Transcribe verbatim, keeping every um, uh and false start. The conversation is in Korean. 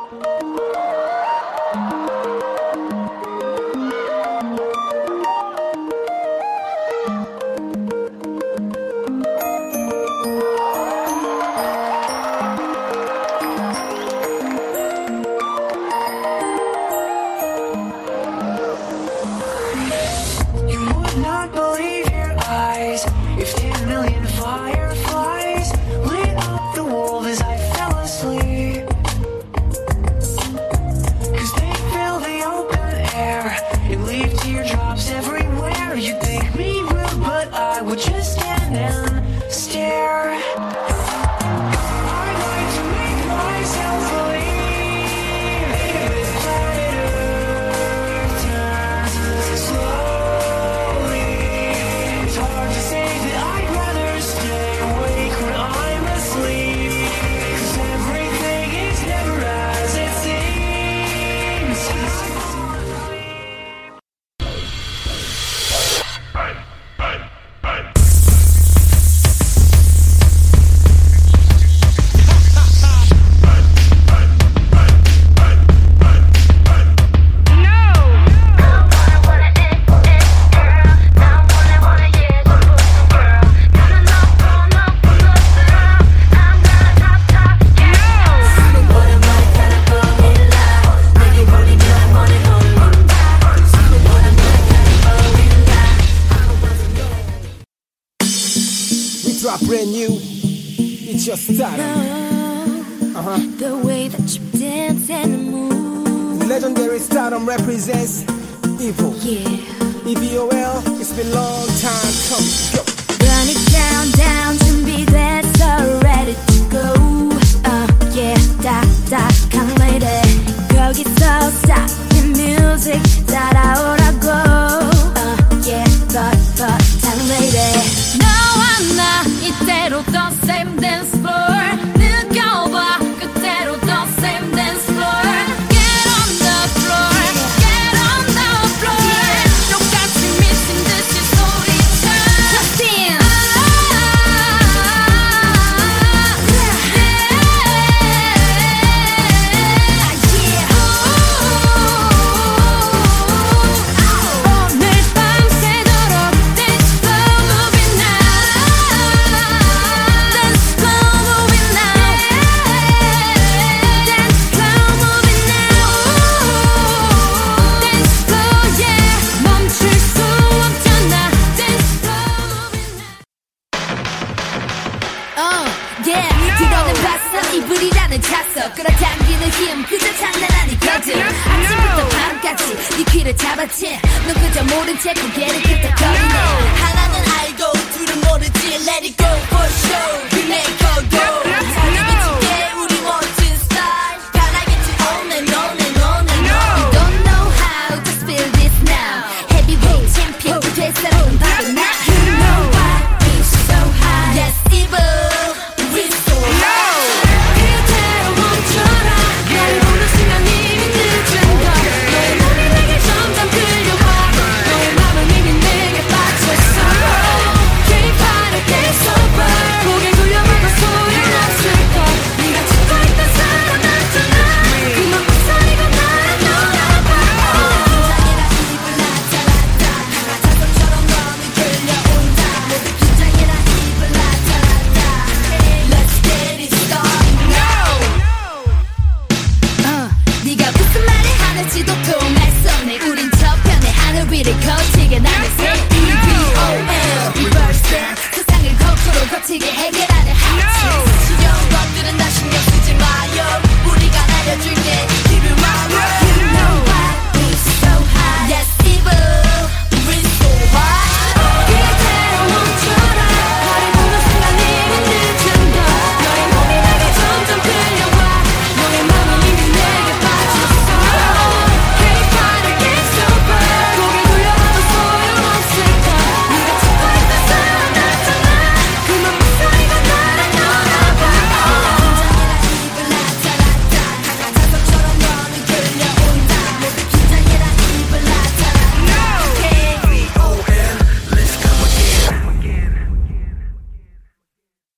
Brand new, it's your style. Uh-huh. The way that you dance and move. Legendary Stardom represents Evil. Yeah. E V O L, it's been a long time coming. Go. Run it down, down, 준비됐어, ready to go. Uh, yeah, da, da, come lady. 거기서 stop the music, 따라오라고. Uh, yeah, but, but, time lady. 너와 나 이대로 the same dance floor. 느껴봐 그대로 the same dance floor. Get on the floor, get on the floor. 똑같이 미친 듯이 소리쳐. Justin. 오늘 밤새도록 dance floor moving now. Dance floor moving now. Dance floor moving now. Dance floor yeah. 멈출 수 없잖아. Dance floor moving now. Oh yeah. 들어는 봤어 이불이라는 차서 끌어당기는 힘 그저 장난 아니거든. 아침부터 밤까지 네 귀를 잡았지. 넌 그저 모른 채 고개를 끄덕거리네. 하나는 알고 둘은 모르지. Let it go for sure. 그네 거고 삶이 미치게 우리 멋진 스타일 변하겠지 on and on and on and on. You don't know how to feel this now. Heavyweight champion 될 사람은 바로 나. You know why we so high. Yes evil we so low. 그대로 멈춰라. 날 보는 순간 이미 늦은 걸. 너의 몸이 내게 점점 끌려와. 너의 맘은 이미 내게 빠졌어. Keep fighting, get sober. 고개 굴려봐도 소용없을걸. 네가 찾고 있던 사람 나타나. 그만 웃어리고 나를 놀아봐. 긴장해라 입을 나타났다. 자석처럼 너는 끌려온다. 모두 긴장해라 입을 나타났다. Let's get it started now. 어, 네가 무슨 말을 하는지도 통했어. 내 우린 저편의 하늘 위를 거치게 나는 새 E V O L Reverse that. 세상을 거꾸로 거치게 해결하